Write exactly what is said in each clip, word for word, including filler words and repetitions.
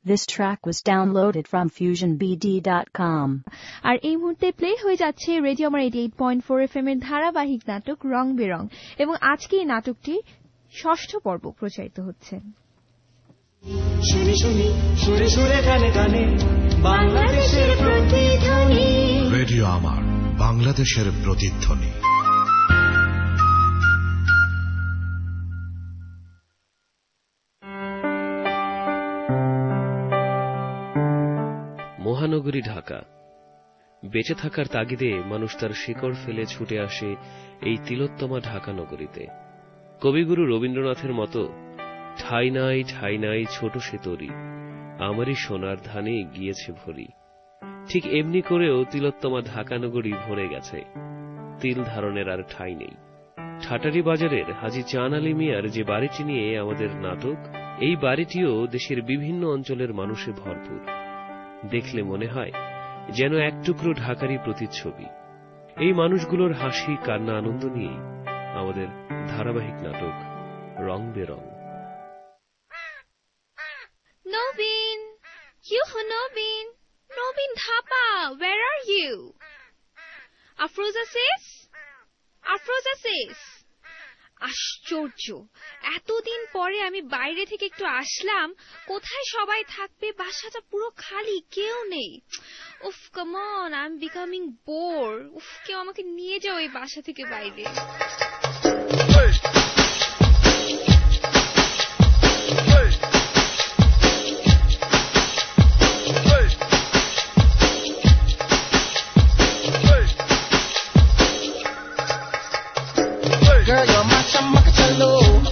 This track was downloaded from fusion b d dot com. আর এই মুহূর্তে play হয়ে যাচ্ছে রেডিও আমার আটাশি পয়েন্ট চার এফ এম এর ধারাবাহিক নাটক রং বেরং, এবং আজকে এই নাটকটি ষষ্ঠ পর্ব প্রচারিত হচ্ছে। শুনি শুনি সুরে সুরে গানে গানে বাংলাদেশের প্রতিধ্বনি, রেডিও আমার বাংলাদেশের প্রতিধ্বনি। মহানগরী ঢাকা। বেঁচে থাকার তাগিদে মানুষ তার শিকড় ফেলে ছুটে আসে এই তিলোত্তমা ঢাকা নগরীতে। কবিগুরু রবীন্দ্রনাথের মতো ঠাই নাই ঠাই নাই ছোট সে তরি, আমারই সোনার ধানে গিয়েছে ভরি। ঠিক এমনি করেও তিলোত্তমা ঢাকা নগরী ভরে গেছে, তিল ধারণের আর ঠাই নেই। ঠাটারি বাজারের হাজী চান আলী মিয়ার যে বাড়িটি নিয়ে আমাদের নাটক, এই বাড়িটিও দেশের বিভিন্ন অঞ্চলের মানুষে ভরপুর। দেখলে মনে হয় যেন এক টুকরো ঢাকারই প্রতিচ্ছবি। এই মানুষগুলোর হাসি কান্না আনন্দ নিয়েই আমাদের ধারাবাহিক নাটক Rong Berong. Nabin, you Nabin, Nabin Dhapa, where are you? Afroza sis, Afroza sis. আশ্চর্য, এতদিন পরে আমি বাইরে থেকে একটু আসলাম, কোথায় সবাই থাকবে? বাসাটা পুরো খালি, কেউ নেই। উফ, come on, I am becoming bore. উফ, কেউ আমাকে নিয়ে যাও এই বাসা থেকে বাইরে। Girl, you're my chamakachalo.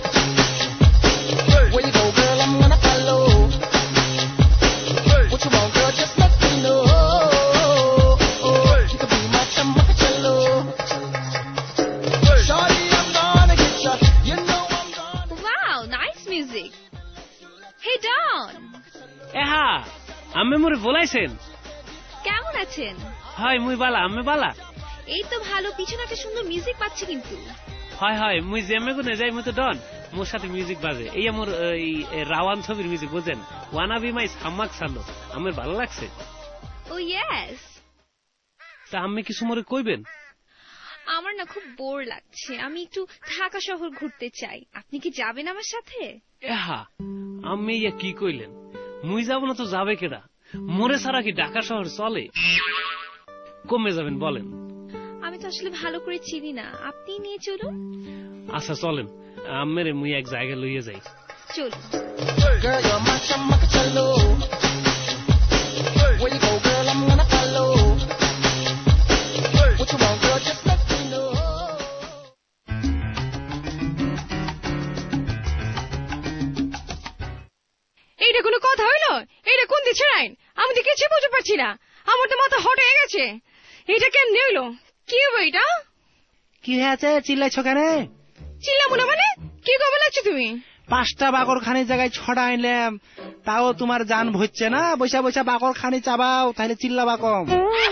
Where you go, girl, I'm gonna follow. What you want, girl, just let me know. You could be my chamakachalo. Shorty, I'm gonna get ya. You know I'm gonna. Wow, nice music. Hey Don. এহা, আম্মে মোরে বলাইছেন। কেমন আছেন? হয় মুই বালা, আম্মে বালা। এই তো ভালো, পিছনে একটা সুন্দর মিউজিক পাচ্ছি কিন্তু। হয় হয়, মুই জেমে গুনে যাই, মুই তো ডন, মোর সাথে মিউজিক বাজে। এই আমার এই রাওয়ান ছবির মিউজিক, বুঝেন? ওয়ানা বি মাই সাম্মাক সালো, আমার ভালো লাগছে। Oh yes. তা আম্মে কিছু মোরে কইবেন? আমার না খুব বোর লাগছে, আমি একটু ঢাকা শহর ঘুরতে চাই। আপনি কি যাবেন আমার সাথে? এহা, আম্মে ইয়া কি কইলেন? মুই যাব না তো যাবে কেডা? মোরে ছাড়া কি ঢাকা শহর চলে? কমে যাবেন বলেন? আমি তো আসলে ভালো করে চিনি না, আপনি নিয়ে চলুন। আচ্ছা চলেন, আম্মেরে মুই এক জায়গায় লইয়ে যাই। চলুন। Girl, you're my chamakachalo. Where you go, girl, I'm gonna follow. What you want, girl, just let me know. এইটা কোনো কথা হইলো? এইটা কোন দিচ্ছে আইন? আমি তো কিছু বুঝতে পারছি না, আমার তো মাথা হট হয়ে গেছে। এইটা কেমনে হইলো? কি হবে এটা? কি হয়েছে, চিল্লাইছ কেন? চিল্লাবো না মানে? কি কবে লাগছো তুমি? পাঁচটা বাকর খানির জায়গায় ছড়া আনলাম, তাও তোমার জান ভরছে না? বৈশা বৈশা বাকর খানি চাবাও, তাহলে চিল্লাবা কম।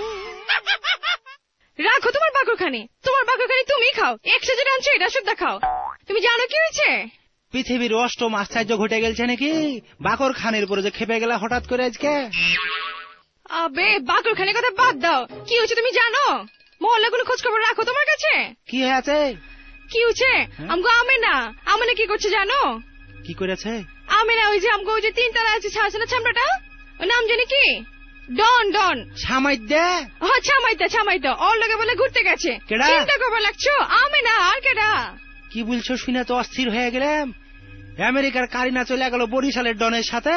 রাখো তোমার বাকর খানি, তোমার বাকর খানি তুমি খাও। একশো যেটা আনছো এটা শুদ্ধ খাও। তুমি জানো কি হয়েছে? পৃথিবীর অষ্টম আশ্চর্য ঘটে গেছে নাকি? বাকর খানির উপরে যে খেপে গেলা হঠাৎ করে আজকে? আবে বাকর খানির কথা বাদ দাও, কি হয়েছে তুমি জানো? মহল্লা কোনো খোঁজ খবর রাখো তোমার কাছে? কি হয়েছে? কি হয়েছে? আমগো আমেনা, আমেনা কি করছে জানো? কি করেছে? আমেনা ওই যে আমগো ওই যে তিনতলা আছে ছাড়ছে না ছামড়াটা, ওর নাম জানি কি? ডন। ডন সামাইদে? হ্যাঁ ছামাইদা ছামাইদা, ওর লগে বলে ঘুরতে গেছে। কেডা? চিন্তা করবার লাগছো? আমেনা আর কেডা? কি বলছো শুনে তো অস্থির হয়ে গেলাম। আমেরিকার কারিনা চলে গেল বরিশালের ডনের সাথে।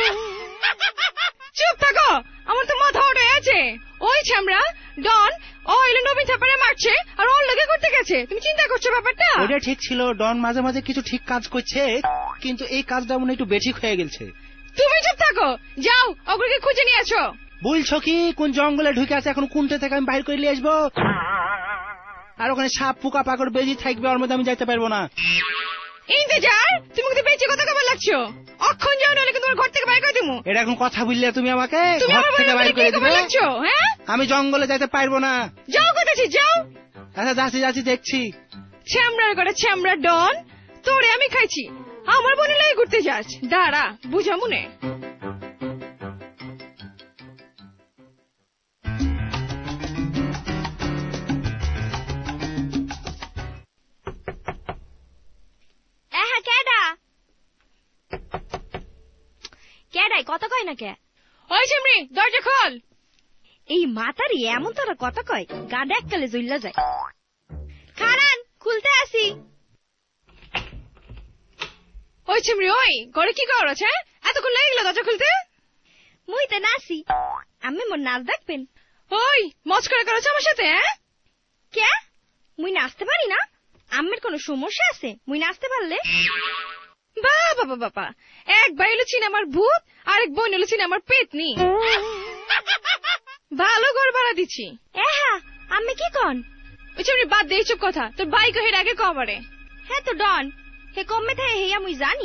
চুপ থাকো, আমার তো মাথা উঠে আছে। ওই ছামড়া ডন ও হইলো নবীন থাপারে মারছে আর ওর লগে ঘুরতে গেছে। তুমি চিন্তা করছো ব্যাপারটা? ওটা ঠিক ছিল, ডন মাঝে মাঝে কিছু ঠিক কাজ করছে, কিন্তু এই কাজটা মনে একটু বেঠিক হয়ে গেছে। তুমি চুপ থাকো, যাও ওগুলোকে খুঁজে নিয়ে আসো। বলছো কি কোন জঙ্গলে ঢুকে আছে, এখন কোনটা থেকে আমি বাইর করে নিয়ে আসবো? আর ওখানে সাপ পোকা পাকড় বেজি থাকবে, ওর মধ্যে আমি যাইতে পারবো না। ইন্তেজার, তুমি কিন্তু বেঁচে কথা কবার লাগছো। অক্ষণ যাও, নাহলে কিন্তু ঘর থেকে বাইর করে দেবো। এটা এখন কথা বললে তুমি আমাকে তুমি ঘর আমার থেকে বাইর করে দিবে? হ্যাঁ, আমি জঙ্গলে যাইতে পারবো না। যাও কোথাছি যাও। আচ্ছা যাচ্ছি যাচ্ছি দেখছি। ছ্যামড়ার করে ছ্যামড়া ডন, তোরে আমি খাইছি, আমার বোনের লাগে ঘুরতে যাস। দাঁড়া বুঝা মনে। ভাই কথা কয় না কে? ওই ঝিমরি দরজা খোল। এই মাতারি এমন তোরা কথা কয় গা এককালে জ্বললা যায়। খারান খুলতে আসি। ওই ঝিমরি ওই ঘরে কি কর আছে? এতক্ষণ লেগে গেল দরজা খুলতে। মুই তো নাচি। আমি মোর নাচ দেখবেন? ওই মস্করা করেছ আমার সাথে? হ্যাঁ কে? মুই নাচতে পারি না? আম্মের কোনো সমস্যা আছে মুই নাচতে পারলে? বাবা বাবা বাবা, এক ভাই হলো সিনেমার ভূত, আরেক বোন হলো সিনেমার পেতনি। ভালো ঘর ভাড়া দিচ্ছি। হ্যাঁ আমি কি কন? ওই ছেলে বাদ দে এইসব কথা, তোর ভাই কহের আগে কবারে। হ্যাঁ তো ডন হে কমে থাকে হেয়া মুই জানি।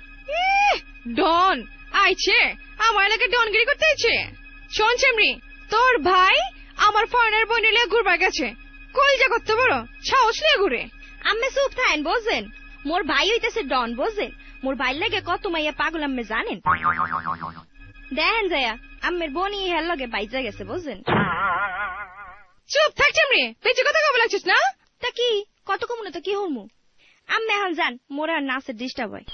ডন আইছে আমার এলাকায় ডনগিরি করতে আইছে। শোন চেমরি, তোর ভাই আমার ফরেনার বোন নিয়ে ঘুরবার গেছে। কলজা করতে বড় সাহস নিয়ে ঘুরে। আমি চুপ থাকেন বোঝেন, মোর ভাই হইতেছে ডন বোঝেন। মোর ভাই লাগে কত মাইয়া পাগল আম্মে জানেন। দেখেন যায়া আম্মের বোনই হের লগে বাইজা গেছে বোঝেন। চুপ থাক চেমরি, বেঁচে কথা কবে লাগছিস না? তা কি কত কমু না তো কি হমু? আম্মে এখন যান, মোর আর নাচের ডিস্টার্ব হয়।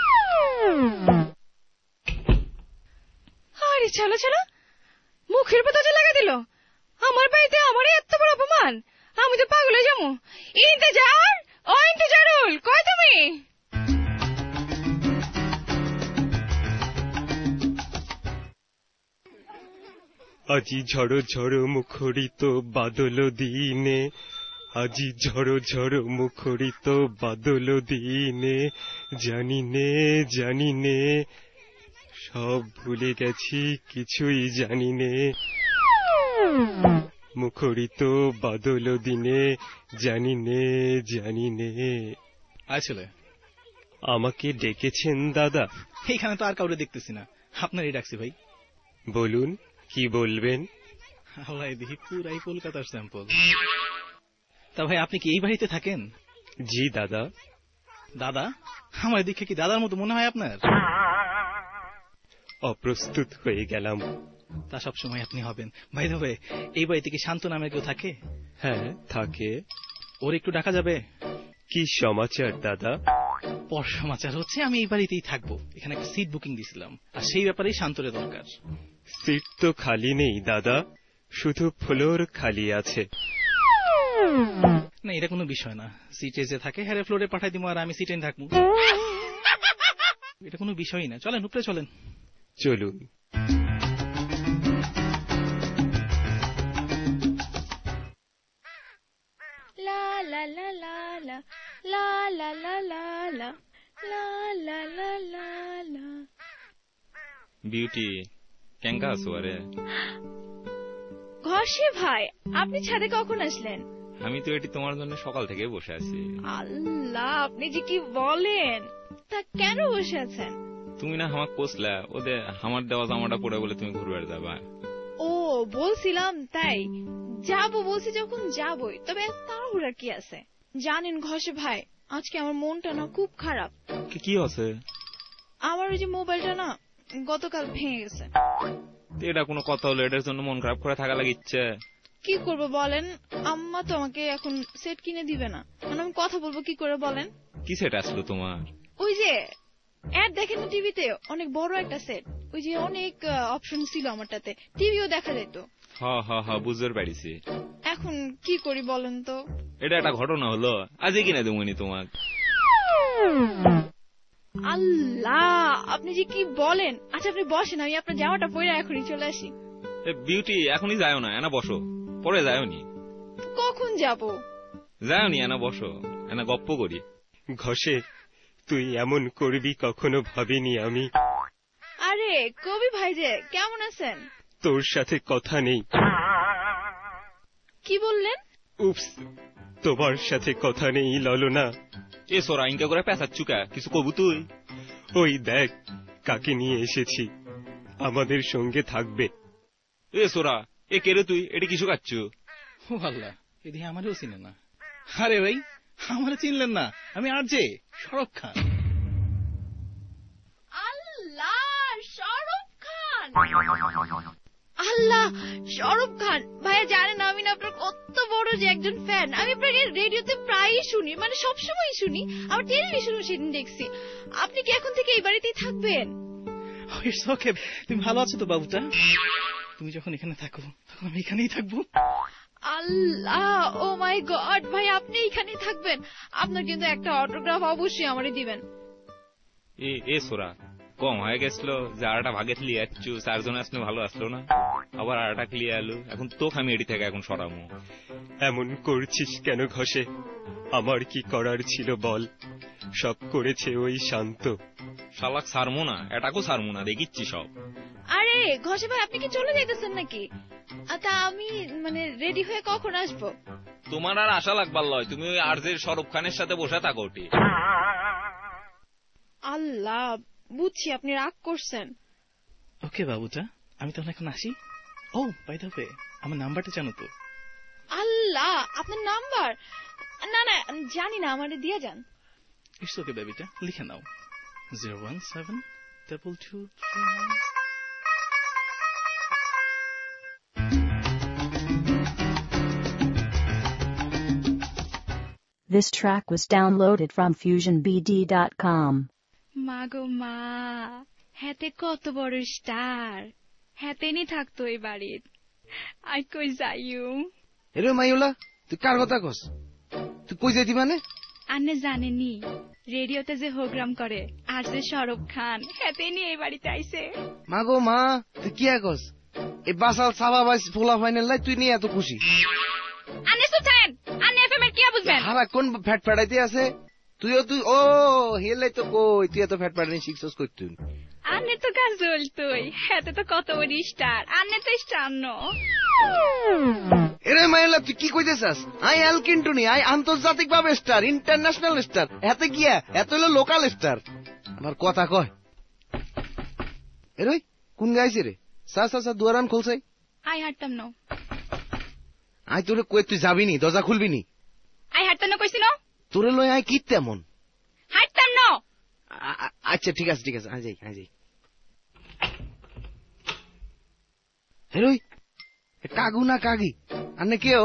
আরে চলো চলো, মুখের পর দরজা লাগা দিল। আমার বাড়িতে আমার এত বড় অপমান, আমি তো পাগল হয়ে যাবো। ইন্তেজার ও ইন্তেজারুল কই তুমি? আজি ঝড়ো ঝড়ো মুখরিত বাদল দিনে, আজি ঝড়ো ঝড়ো মুখরিত বাদল দিনে, জানি নে জানি নে সব ভুলে গেছি কিছুই জানি নে। মুখরিত বাদল দিনে জানি নে জানি নে। আসলে আমাকে ডেকেছেন দাদা? এইখানে তো আর কাউরে দেখতেছি না, আপনারই ডাকছি ভাই। বলুন কি বলবেন? আল্লাহ দেখি পুরাই কলকাতার স্যাম্পল। তা ভাই আপনি কি এই বাড়িতে থাকেন? জি দাদা। দাদা? আমার দিকে কি দাদার মতো মনে হয় আপনার? অপ্রস্তুত হয়ে গেলাম। তা সব সময় আপনি হবেন। ভাই দেবে এই বাড়িতে কি শান্ত নামের কেউ থাকে? হ্যাঁ থাকে। ওর একটু ডাকা যাবে? কি সমাচার দাদা? পর সমাচার হচ্ছে আমি এই বাড়িতেই থাকবো। এখানে একটা সিট বুকিং দিছিলাম, আর সেই ব্যাপারেই শান্তরে দরকার। সিট তো খালি নেই দাদা, শুধু ফ্লোর খালি আছে। না এটা কোনো বিষয় না, সিটে যে থাকে হ্যাঁ ফ্লোরে পাঠাই দিব আর আমি সিটে থাকবো। এটা কোনো বিষয়ই না, চলেন উপরে চলেন। চলুন। লা লা লা লা লা লা লা লা লা লা লা লা লা লা লা। বিউটি কেঙ্কা আছো? আরে ঘষে ভাই, আপনি ছাদে কখন আসলেন? আমি তো এটি তোমার জন্য সকাল থেকে বসে আছি। আল্লাহ, আপনি যে কি বলেন! তা কেন বসে আছেন? তুমি না আমাকে কোসলা ওদের আমার দেওয়া জামাটা পরে বলে তুমি ঘুরবার যাবা। ও বলছিলাম তাই, যাবো বলছি যখন যাবই, তবে তাড়াহুড়া কি আছে? জানেন ঘষে ভাই, আজকে আমার মনটা না খুব খারাপ। কি আছে? আমার ওই যে মোবাইলটা না গতকাল ভেঙে গেছে। এটা কোনো কথা হলো? এটার জন্য মন খারাপ করে থাকা লাগিচ্ছে? কি করবো বলেন, আম্মা তো আমাকে এখন সেট কিনে দিবে না, মানে আমি কথা বলবো কি করে বলেন? কি সেট আসলো তোমার? ওই যে অ্যাড দেখেন না টিভিতে, অনেক বড় একটা সেট, ওই যে অনেক অপশন ছিল আমারটাতে, টিভিও দেখা যেত। হা হা হা বুঝতে পারিছি। এখন কি করি বলেন তো? এটা একটা ঘটনা হলো, আজই কিনে দেবনি তোমার। আল্লাহ, আপনি যে কি বলেন! আচ্ছা আপনি বসেন, আমি আপনার জামাটা পরে এখনই চলে আসি। বিউটি এখনই যাও না, এনা বসো, পরে যাওনি। কখন যাব? যাওনি, এনা বসো, এনা গপ্প করি। ঘষে তুই এমন করবি কখনো ভাবিনি আমি। আরে কবি ভাই যে কেমন আছেন? তোর সাথে কথা নেই। কি বললেন? উপস, তোমার সাথে কথা নেই ললনা। এ সোরা ইনকা করে পেঁচাচ্ছুকা, কিছু কবু তুই? ওই দেখ কাকে নিয়ে এসেছি, আমাদের সঙ্গে থাকবে। এ সোরা এ কেরে তুই? এটা কিছু খাচ্ছ? ও আল্লাহ, এদিকে আমারও চিনে না। আরে ভাই আমার চিনলেন না, আমি আর যে শাহরুখ খান। আল্লাহ, শাহরুখ খান! আল্লাহ, শাহরুখ খান ভাইয়া, জানেন আমি না আপনার কত বড় যে একজন ফ্যান। আমি আপনাকে রেডিওতে প্রায়ই শুনি, মানে সবসময় শুনি, আবার টেলিভিশনও সেদিন দেখছি। আপনি কি এখন থেকে এই বাড়িতেই থাকবেন? It's okay. তুমি ভালো আছো তো বাবুটা? তুমি যখন এখানে থাকো তখন আমি এখানেই থাকবো। আল্লাহ, ও মাই গড, ভাই আপনি এখানেই থাকবেন? আপনার কিন্তু একটা অটোগ্রাফ অবশ্যই আমারে দিবেন। এ এ সোরা কম হয়ে গেছিল যে আরটা ভাগে লিয়ে আসছু, চারজন আসলে ভালো আসলো না, আবার আরটা ক্লিয়ে আলু। এখন তো আমি এটি থেকে এখন সরামো। এমন করছিস কেন ঘষে? আমার কি করার ছিল বল? সব করেছে ওই শান্ত। শালাক সারমো না, এটাকেও সারমো না, দেখিচ্ছি সব। আরে ঘষে ভাই, আপনি কি চলে যাইতেছেন নাকি? তা আমি মানে রেডি হয়ে কখন আসবো? তোমার আর আশা লাগবার লয়, তুমি ওই আরজের শাহরুখ খানের সাথে বসে থাকো। ওটি আল্লাহ, বুঝছি আপনি রাগ করছেন। ওকে বাবুটা, আমি তাহলে এখন আসি। ও বাই দ্য ওয়ে, আমার নাম্বারটা জানো তো? আল্লাহ, আপনার নাম্বার? না না জানি না, আমারে দিয়ে যান। ইটস ওকে বেবিটা, লিখে নাও zero one seven double two three nine. This track was downloaded from fusion b d dot com. মা গো মা, হাতে কত বড় স্টার, হাতে নি থাকতো এই বাড়ির। আই কই যাইও? এরে মাইওলা, তুই কার কথা কস? তুই কই যাইতি মানে? আনে জানেনি রেডিওতে যে প্রোগ্রাম করে আর যে শাহরুখ খান, হাতে নি এই বাড়িতে আইছে। মা গো মা, তুই কি কস? এই বাসাল সাবা বাইস ফোলা ফাইনাল লাই তুই নিয়ে এত খুশি? আনে সুথান, আনে এফএম এর কি বুঝবেন? হালা কোন ফ্যাট ফ্যাটাইতে আছে? তুইও তুই ও হেলে তো কই, তুই এত ফ্যাট ফ্যাটানি শিখছস কই তুই? আনে তো গাজল তুই, হাতে তো কত বড় স্টার, আনে তো স্টার ন। এরে মাইলা, তুই কি কইতেছাস? আই এলকিন্টুনি, আই আন্তর্জাতিক ভাবে স্টার, ইন্টারন্যাশনাল স্টার। এতে গিয়া এত হলো লোকাল স্টার। আমার কথা কয়। এরে কোন গাইছে রে? সা সা সা দুয়ারান খুলছাই। আই হাঁটতাম না। আই তোরে কই তুই যাবি নি, দরজা খুলবি নি? আই হাঁটতাম না কইছি না? তোরে লই আই কি তেমন? হাঁটতাম না। আচ্ছা ঠিক আছে ঠিক আছে, আই যাই আই যাই। হেরোই কাগু না কাগি? আনে কেও?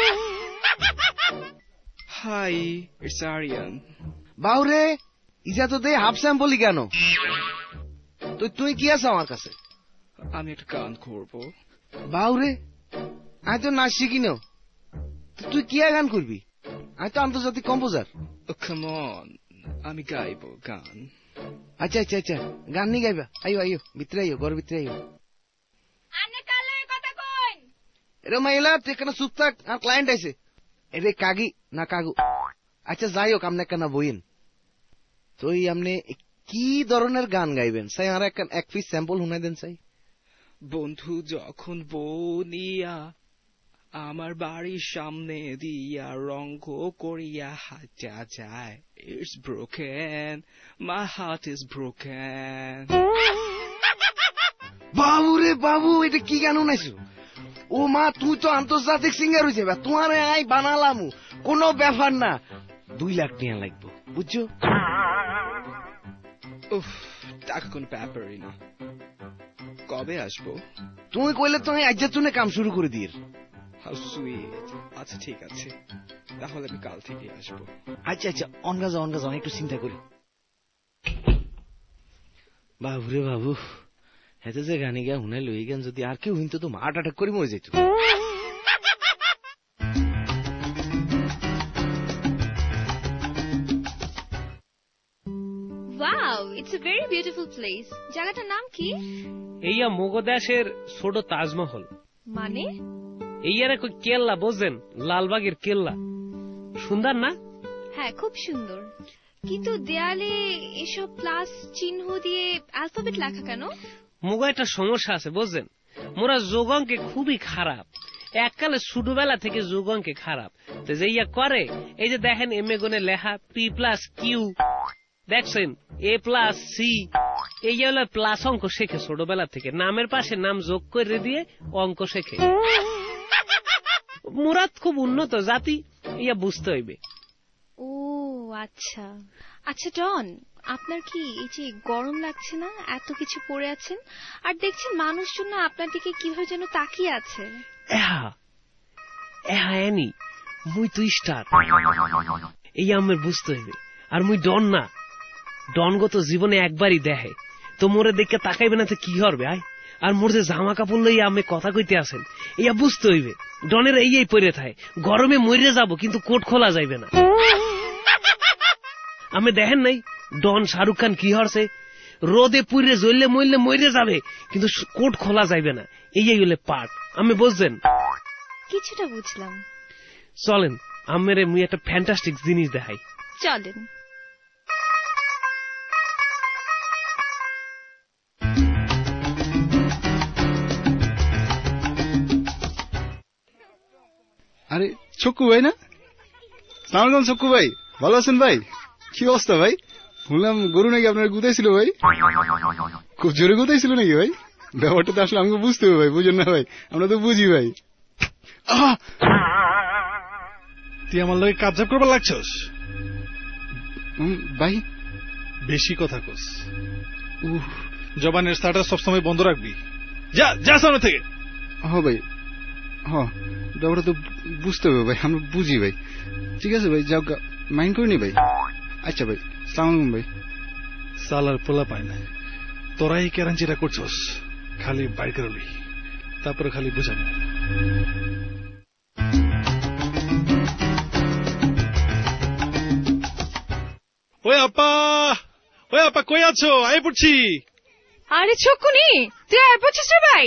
High, it's Aryan. বাউরে, ইজা তো দে হাফ স্যাম্পলই কেন? তো তুই কি আছো আমার কাছে? আমি একটা গান করবো। বাউরে, আমি তো নাচ শিখি না। তুই কি গান করবি? আমি তো আন্তর্জাতিক কম্পোজার। কাম অন, আমি গাইবো গান। আচ্ছা আচ্ছা আচ্ছা, গান নি গাইবা? আইও আইও, ভিতরে আইও, ঘর ভিতরে আইও। আনে কালে কথা কই? এরে মাইলা, তুই কেন চুপ থাক, আর ক্লায়েন্ট আইছে। এরে কাগি না কাগু? আচ্ছা যাই হোক, আমনে কেন বইন তুই আমনে কি ধরনের গান গাইবেন সাই? আর এক পিস স্যাম্পল শুনাই দেন সাই। বন্ধু যখন বনিয়া আমার বাড়ির সামনে দিয়া রঙ্গ করিয়া হাঁটা যায়, it's broken, my heart is broken. বাবু রে বাবু, এটা কি গান শুনাইছো? ও মা, তুই তো আন্তর্জাতিক সিঙ্গার হয়েছে, তোমার আই বানালাম, কোনো ব্যাপার না। দুই লাখ টাকা লাগবো, বুঝছো? উফ, টাকা কোন ব্যাপারই না। কবে আসবো? তুমি কইলে তো আমি আজ তুনে কাম শুরু করে দিই। How sweet. আচ্ছা ঠিক আছে, তাহলে আমি কাল থেকে আসবো। আচ্ছা আচ্ছা, অনগা যাও অনগা যাও, একটু চিন্তা করি। বাবু রে বাবু, হেতে যে গানি গা শুনাই লই গান যদি আর কেউ হিনতো তো হার্ট অ্যাটাক করে মরে যেত। Wow, it's a very beautiful place. জায়গাটার নাম কি? এইয়া মোগদেশের ছোট তাজমহল। মানে? এইয়ার এক কেল্লা, বুঝছেন? লালবাগের কেল্লা। সুন্দর না? হ্যাঁ, খুব সুন্দর। কিন্তু দেয়ালে এসব প্লাস চিহ্ন দিয়ে অ্যালফাবেট লেখা কেন? মোগো একটা সমস্যা আছে, বুঝছেন? মোরা যোগ অঙ্কে খুবই খারাপ। এককালে ছোটবেলা থেকে যোগ অঙ্কে খারাপ। তো যে ইয়া করে, এই যে দেখেন এম এ গুণে লেখা পি প্লাস কিউ, দেখছেন এ প্লাস সি, এই হলো প্লাস অঙ্ক শেখে ছোটবেলা থেকে। নামের পাশে নাম যোগ করে দিয়ে অঙ্ক শেখে। মুরাদ খুব উন্নত জাতি, ইয়া বুঝতে হইবে। ও আচ্ছা আচ্ছা ডন, আপনার কি এই যে গরম লাগছে না? এত কিছু পরে আছেন আর দেখছেন মানুষজন না আপনার দিকে কিভাবে যেন তাকিয়ে আছে। এহা এহা এনি, মুই তো স্টার, এই আমার বুঝতে হইবে। আর মুই ডন না, ডনগত জীবনে একবারই দেখে। তো মোরে দেখে তাকাইবে না তো কি হবে? আয়, আর মোর যে জামা কাপড় লইয়া আমি কথা কইতে আসেন, ইয়া বুঝতে হইবে ডনের এই এই পরে থাকে, গরমে মরে যাব কিন্তু কোট খোলা যাইবে না। আমি দেখেন নাই ডন শাহরুখ খান কি হরছে, রোদে পুড়ে জ্বললে মরলে মরে যাবে কিন্তু কোট খোলা যাইবে না। এই হইলে পাট, আমি বুঝছেন? কিছুটা বুঝলাম। চলেন আমেরে মুই একটা ফ্যান্টাস্টিক জিনিস দেখাই। চলেন। আরে ছক্কু ভাই না? সালাম আলাইকুম ছক্কু ভাই, ভালো আছেন ভাই? কি অবস্থা ভাই? বললাম গরু নাকি আপনার গুতাইছিল ভাই? খুব জোরে গুতাইছিল নাকি ভাই? ব্যাপারটা তো আসলে আমাকে বুঝতে হবে ভাই, বুঝুন না ভাই, আমরা তো বুঝি ভাই। তুই আমার লগে কাবজাব করবার লাগছস ভাই? বেশি কথা কস, জবানের স্টার্টার সবসময় বন্ধ রাখবি। যা যা সামনে থেকে। হ ভাই, হ ব্যাপারটা তো বুঝতে হবে ভাই, আমরা বুঝি ভাই। ঠিক আছে ভাই, যাও মাইন্ড করিনি ভাই। আচ্ছা ভাই, সালাম আলাইকুম ভাই। সালার পোলা পায় না, তোরা এই ক্যারাঞ্চিটা করছস, খালি বাইর করলি তারপরে খালি বুঝাবো। ওই আপা, ওই আপা কই আছো? আয় পড়ছি। আরে ছকুনি, তুই আয় পড়ছিস রে ভাই।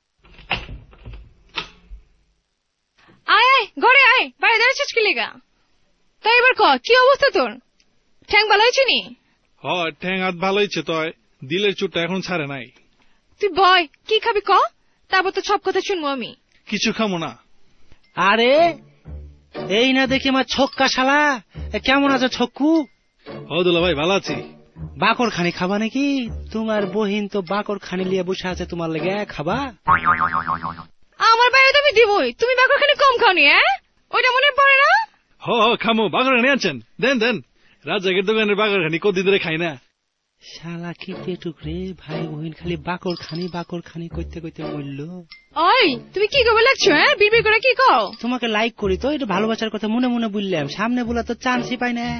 আয় আয় ঘরে আয়, বাইরে দাঁড়িয়েছিস কি লেগা? তাই এবার ক, কি অবস্থা তোর? ঠ্যাং ভালো হয়েছে নি? হ, ঠ্যাং হাত ভালো হয়েছে, তয় দিলের চুটটা এখন ছাড়ে নাই। তুই বয়, কি খাবি ক, তারপর তো সব কথা শুনবো আমি। কিছু খামো না। আরে এই না দেখি আমার ছক্কা শালা, কেমন আছো ছক্কু? হ দুলা ভাই, ভালো আছি। বাকর খানি খাবা নাকি? তোমার বহিন তো বাকর খানি লিয়ে বসে আছে, তোমার লেগে খাবা? আমার বাইরে তো আমি দিবই, তুমি বাকর খানি কম খাওনি? হ্যাঁ, ওইটা মনে পড়ে না? হ হ খামো, বাকর খানি আনছেন, দেন দেন। রাজাকের দোকানের বাকর খানি কতদিন ধরে খাই না। শালা কি পেটুক রে, ভাই বহিন খালি বাকর খানি বাকর খানি কইতে কইতে মরল। ওই তুমি কি করবে লাগছো? হ্যাঁ, বিড়বিড় করে কি কও? তোমাকে লাইক করি তো, এটা ভালোবাসার কথা মনে মনে বললাম, সামনে বলা তো চান্সই পাই না।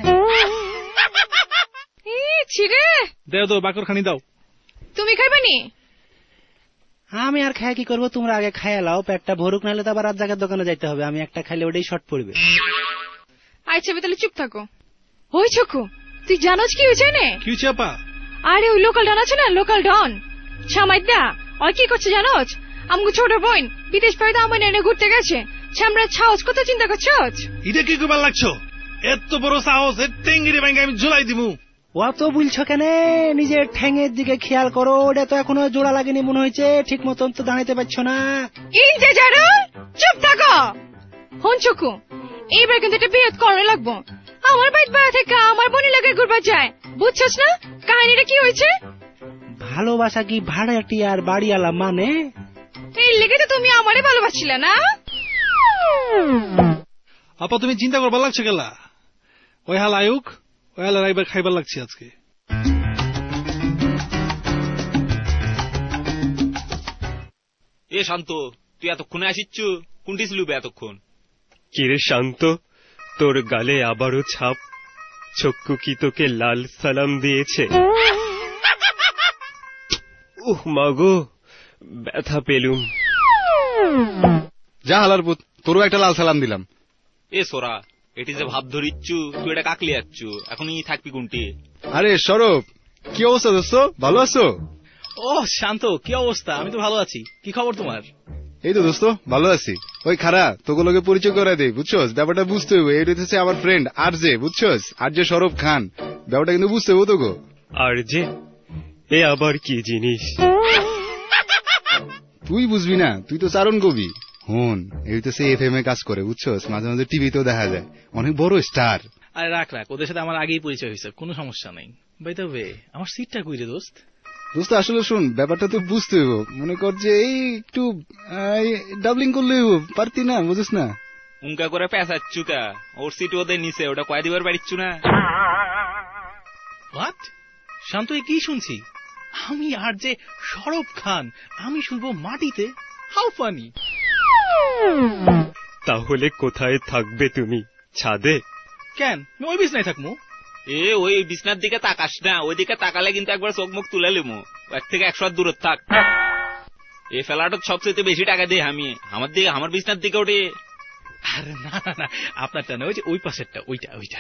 ছিড়ে দেও তো বাকর খানি দাও। তুমি খাইবে নি? আমি আর খাই কি করবো, তোমরা আগে খাইয়া লাও, পেটটা ভরুক, নাহলে তো আবার রাত জায়গার দোকানে যাইতে হবে। আমি একটা খাইলে ওটাই শর্ট পড়বে। আচ্ছা তাহলে চুপ থাকো। ওই চকু, তুই জানোস কি হয়েছে না? কি হয়েছে আপা? আরে ওই লোকাল ডন আছে না, লোকাল ডন সামাইদা, ওই কি করছে জানোস? আমগো ছোট বোন বিদেশ পাড়িতে আমার এনে ঘুরতে গেছে। ছামরা ছাউস কত চিন্তা করছস? এটা কি করবার লাগছো? এত বড় সাহস, এর টেঙ্গিরি ব্যাঙ্গে আমি ঝুলাই দিমু। অত বলছো কেন? নিজের ঠ্যাঙের দিকে খেয়াল করো, ওটা তো এখনো জোড়া লাগেনি মনে হয়েছে, ঠিক মতন তো দাঁড়াইতে পারছো না। ইনতে যারো, চুপ থাকো। হন চকু, এইবার কিন্তু এটা বিয়ে করে লাগবো। আমার বাইত বাইরে থেকে আমার বোনি লাগে ঘুরবার যায়, বুঝছস না কাহিনীটা কি হয়েছে? ভালোবাসা কি ভাড়াটি আর বাড়িওয়ালা মানে? এই লেগে তো তুমি আমারে ভালোবাসছিলে না? আপা তুমি চিন্তা করবার লাগছে গেলা, ওই হাল আয়ুক, ওই হাল রাইবার খাইবার লাগছে আজকে। এ শান্ত, তুই এতক্ষণে আসিচ্ছু, কোনটি ছিল এতক্ষণ? কিরে শান্ত, তোর গালে আবারও ছাপ। চক্ষু কি তোকে লাল সালাম দিয়েছে? উহ মাগো, ব্যথা পেলুম। যা হালার পুত, তোরও একটা লাল সালাম দিলাম। এ সোরা, এটি যে ভাব ধরিচ্ছু, তুই এটা কাকলি যাচ্ছু, এখন ই থাকবি কোনটি? আরে সৌরভ, কি অবস্থা দোস্ত, ভালো আছো? ও শান্ত, কি অবস্থা? আমি তো ভালো আছি, কি খবর তোমার? এই তো দোস্ত ভালো আছি। ওই খারা তোকে লোকে পরিচয় করে দেয়, বুঝছস? ব্যাপারটা বুঝতে হবে। এটা হচ্ছে আমার ফ্রেন্ড আর জে, বুঝছস? আর জে সৌরভ খান, ব্যাপারটা কিন্তু বুঝতে হবে তোকে। আর জে এ আবার কি জিনিস? তুই বুঝবি না, তুই তো চারণ কবি। হন, এই তো সে এফ এম এ কাজ করে, বুঝছস? মাঝে মাঝে টিভিতেও দেখা যায়, অনেক বড় স্টার। আরে রাখ রাখ, ওদের সাথে আমার আগেই পরিচয় হয়েছে, কোনো সমস্যা নেই। বাই দ্য ওয়ে, আমার সিটটা কই রে দোস্ত? দোস্ত আসলে শুন, ব্যাপারটা তো বুঝতে হইব। মনে কর যে এই একটু ডাবলিং করলে পারতি না, বুঝিস না? উঙ্কা করে পেঁচাচ্ছু কা? ওর সিট ওদের নিচে, ওটা কয় দিবার পারিচ্ছু না? হোয়াট? শান্ত, কি শুনছি? আমি আর যে সৌরভ খান, আমি শুনবো মাটিতে? How funny! তাহলে কোথায় থাকবে তুমি? ছাদে? কেন, আমি ওই বিছনায় থাকবো। এ ওই বিছনার দিকে তাকাস না, ওই দিকে তাকালে কিন্তু একবার চোখ মুখ তুলে লিমু। এক থেকে একশো হাত দূরে থাক। এই ফেলাটা সবচেয়ে বেশি টাকা দিয়ে আমি আমার দিকে আমার বিছনার দিকে ওঠে। আরে না না আপনারটা না, ওই যে ওই পাশেরটা, ওইটা ওইটা।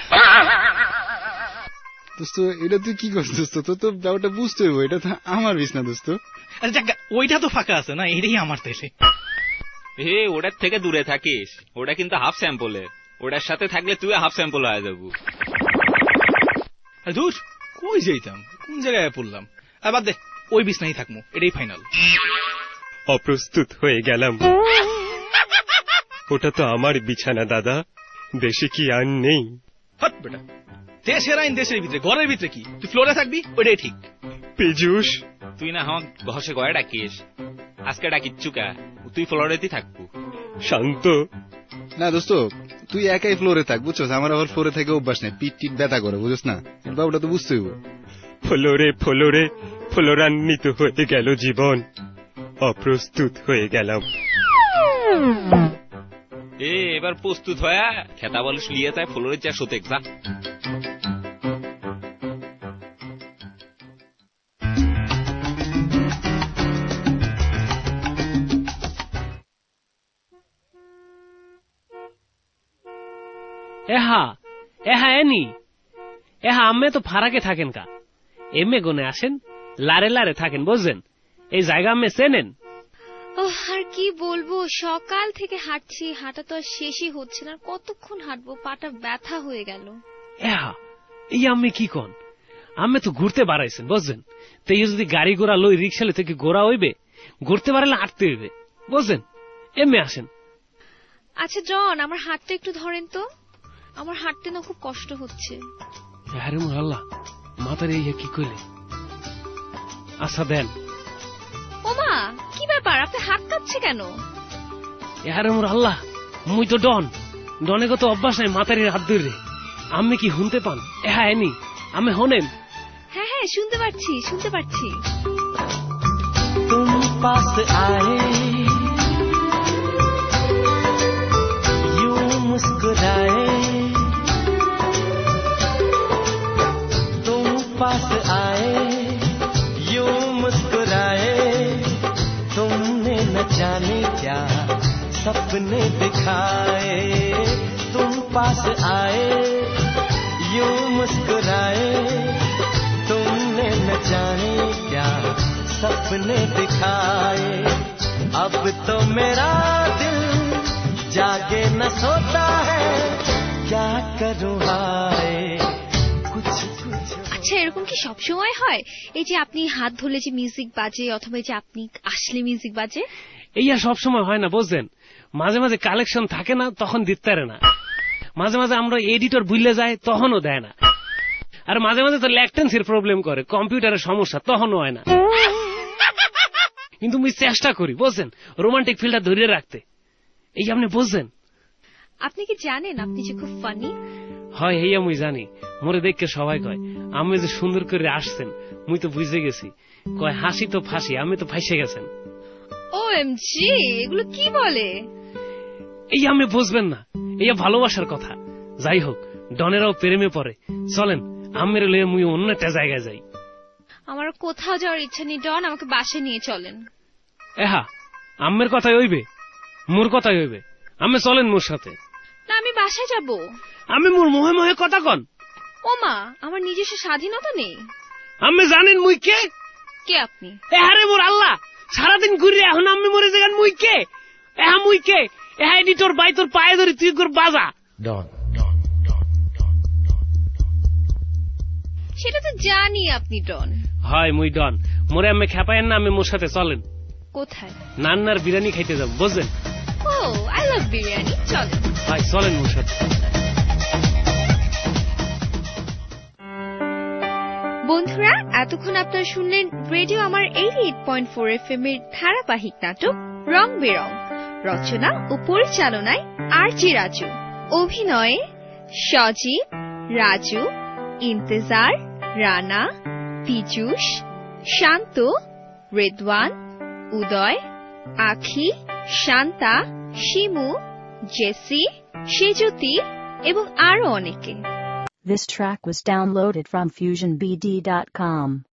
দোস্ত এটা তুই কি করছিস দোস্ত? তোর তো ব্যাপারটা বুঝতে হইব, এটা তো আমার বিছনা দোস্ত। আরে যাক, ওইটা তো ফাঁকা আছে না, এটাই আমার তাইলে। হে ওটার থেকে দূরে থাকিস, ওটা কিন্তু হাফ স্যাম্পলে, ওটার সাথে থাকলে তুই হাফ স্যাম্পল হয়ে যাবো। দূর কই যাইতাম, কোন জায়গায় পড়লাম। আর বাদ দে, ওই বিছনাই থাকবো, এটাই ফাইনাল। অপ্রস্তুত হয়ে গেলাম। ওটা তো আমার বিছানা দাদা, দেশে কি আর নেই? হট বেটা, দেশের আইন দেশের ভিতরে, ঘরের ভিতরে কি? তুই ফ্লোরে থাকবি, ওটাই ঠিক। পীযূষ তুই না হন ঘষে গয়ে ডাকিস, আজকে ডাকিচ্ছু কা? তুই ফ্লোরেতেই থাকবো। শান্ত না দোস্ত, তুই একাই ফ্লোরে থাক, বুঝছস? আমার আবার ফ্লোরে থেকে অভ্যাস নেই, পিট টিট ব্যথা করে, বুঝছ না? বাবুটা তো বুঝতে হইব। ফ্লোরে ফ্লোরে ফ্লোরান্বিত হয়ে গেল জীবন, অপ্রস্তুত হয়ে গেলাম। এ এবার প্রস্তুত হয়ে খেতা বলিস লিয়ে যায় ফ্লোরে যা শোতেক যা। এহা এহা এনি এহা আম্মে তো ফারাকে থাকেন কা, এমে গনে আসেন, লারে লারে থাকেন, বুঝছেন? এই জায়গা আম্মে চেনেন? ও আর কি বলবো, সকাল থেকে হাঁটছি, হাঁটা তো আর শেষই হচ্ছে না, কতক্ষণ হাঁটবো, পাটা ব্যথা হয়ে গেল। এহা এই আম্মে কি কন, আম্মে তো ঘুরতে বাড়াইছেন, বুঝছেন? তো এই যদি গাড়ি ঘোড়া লই রিক্সালে থেকে ঘোরা হইবে, ঘুরতে বাড়ালে হাঁটতে হইবে, বুঝছেন? এমে আসেন। আচ্ছা জন, আমার হাতটা একটু ধরেন তো, আমার হাঁটতে না খুব কষ্ট হচ্ছে। আরে মোর আল্লাহ, মাথার এই কি কইলে? আচ্ছা দেন। ওমা, কি ব্যাপার, আপনি হাত কাঁপছে কেন? আরে মোর আল্লাহ, মুই তো ডন, ডনে কত অভ্যাস নাই মাথার হাত ধরে। আমি কি শুনতে পান? হ্যাঁ এনি আমি হনেন। হ্যাঁ হ্যাঁ শুনতে পাচ্ছি, শুনতে পাচ্ছি। तुम पास आए यूं मुस्कुराए, तुम पास आए यूं मुस्कुराए, तुमने न जाने क्या सपने दिखाए, तुम पास आए यूं मुस्कुराए, तुमने न जाने क्या सपने दिखाए, अब तो मेरा दिल जागे न सोता है, क्या करूं हाय कुछ कुछ। আচ্ছা এরকম কি সব সময় হয়? এই যে আপনি হাত ধরলে যে মিউজিক বাজে, অথবা যে আপনি আসলে মিউজিক বাজে? এই আর সব সময় হয় না, বুঝছেন? মাঝে মাঝে কালেকশন থাকে না, তখন দিতে পারে না। মাঝে মাঝে আমরা এডিটর ভুলে যায়, তখনও দেয় না। আর মাঝে মাঝে তো ল্যাকটেন্সির প্রবলেম করে, কম্পিউটারের সমস্যা, তখনও হয় না। কিন্তু আমি চেষ্টা করি, বুঝছেন, রোমান্টিক ফিলটা ধরে রাখতে। এই আপনি বুঝছেন? আপনি কি জানেন আপনি যে খুব ফানি? হয় এই আমি জানি, মোরে দেখকে সবাই কয় আমি যে সুন্দর করে আসছেন, মুই তো বুঝে গেছি। কয় হাসি তো ফাঁসি, আমি তো ফাইসে গেছেন। ও এম জি, এগুলো কি বলে? এই আমি বুঝবেন না, এই ভালোবাসার কথা। যাই হোক, ডনেরাও প্রেমে পড়ে। চলেন আমের লয়ে মুই অন্য একটা জায়গায় যাই। আমার কোথাও যাওয়ার ইচ্ছা নেই ডন, আমাকে বাসায় নিয়ে চলেন। এহা আমের কথাই হইবে, মোর কথাই হইবে। আমি চলেন মোর সাথে। না আমি বাসায় যাব। আমি মোর মোহে মোহে কথা কন। ও মা, আমার নিজস্ব স্বাধীনতা নেই। আমি জানেন মুই কে? কে আপনি? এহারে মোর আল্লাহ, সারাদিন ঘুরে এখন আমি মরে যাগান মুই কে? এহা মুই কে? এহা এডিটর বাই তোর পায়ে ধরে তুই কর বাজা। ডন সেটা তো জানি আপনি ডন। হয় মুই ডন, মোরে আমি খেপায়েন না, আমি মোর সাথে চলেন। কোথায়? নান্নার বিরিয়ানি খাইতে যাব, বুঝলেন? ও আই লাভ বিরিয়ানি, চলেন। হয় চলেন মোর সাথে। বন্ধুরা, এতক্ষণ আপনারা শুনলেন রেডিও আমার আটাশি পয়েন্ট চার এফ এম এর ধারাবাহিক নাটক রং বেরং। রচনা ও পরিচালনায় আর জি রাজু, অভিনয়ে সজীব, রাজু, ইন্তেজার, রানা, পীযূষ, শান্ত, রেদওয়ান, উদয়, আখি, শান্তা, শিমু, জেসি, সেজুতি এবং আরো অনেকে। This track was downloaded from fusion b d dot com.